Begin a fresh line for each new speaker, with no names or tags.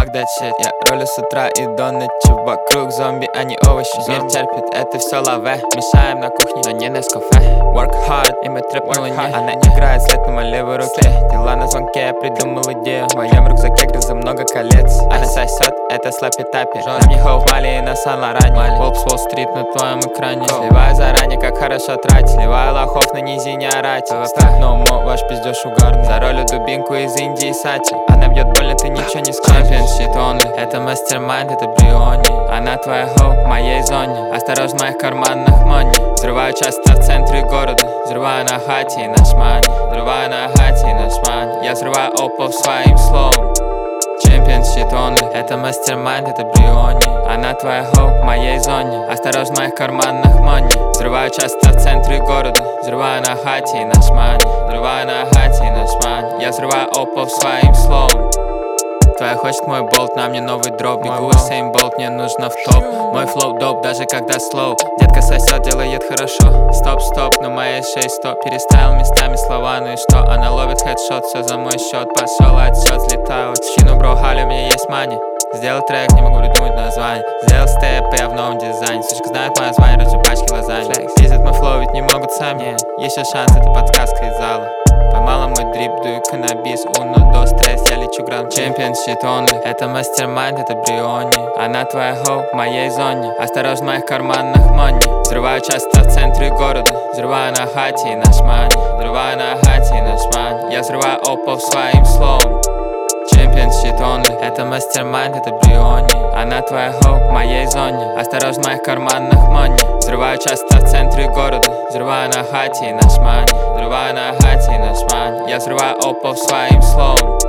fuck that shit. Я ролю с утра и до ночи. Вокруг зомби, а не овощи. Мир терпит, это все лаве. Мешаем на кухне, но не Нескафе. Work hard, и мы трэп на луне. Она играет след на моей левой руке. Дела на звонке, я придумал идею. В моем рюкзаке грыза много колец. Она сосет, это слапи-тапи. На мне хоуп Мали и на Сан-Лоране. Волк с Уолл-стрит на твоем экране. Сливаю заранее, как хорошо тратить. Сливаю лохов на низине орать. Но ваш пиздеж угарный. За ролью дубинку из Индии Сати. Она бьет больно, ты ничего не скажешь. Championship only. Это мастер-майнд, это Бриони. Она твоя хоуп в моей зоне. Осторожно, в моих карманах монey. Взрываю часто в центре города. Взрываю на хате и на шмане. Взрываю на хате и на шмане. Я взрываю опал своим словом. Championship only. Это мастер-майнд, это Бриони. Она твоя хоуп в моей зоне. Осторожно, в моих карманах money. Взрываю часто в центре города. Взрываю на хате и на шмане. Взрываю на хате и на шмане. Я взрываю опал своим словом. Твоя хочет мой болт, на мне новый дроп. Бегу Усейн Болт, мне нужно в топ. Мой флоу доп, даже когда слоу. Детка сосет, делает хорошо. Стоп, на моей шее стоп. Переставил местами слова, ну и что? Она ловит хедшот, все за мой счет. Пошел отсчет, взлетаю от чину, бро, Халя, у меня есть мани. Сделал трек, не могу придумать название. Сделал степ, я в новом дизайне. Сучка знает мое звание, разжу пачки лазаньи. Пиздят мой флоу, ведь не могут сами. Еще шанс, это подсказка из зала. Поймала мой дрип, дую каннабис. Уно до стресс, я лечу гранд. Championship only. Это мастер-майнд, это Бриони. Она твоя хоуп в моей зоне. Осторожно, в моих карманах money. Взрываю часто в центре города. Взрываю на хате и на шмане. Взрываю на хате и на шмане. Я взрываю опал своим словом. Championship only. Это мастер-майнд, это Бриони. Она твоя хоуп в моей зоне. Осторожно, в моих карманах money. Взрываю часто в центре города. Взрываю на хате и на шмане. Взрываю на хате и на шмане. Я взрываю опал своим словом.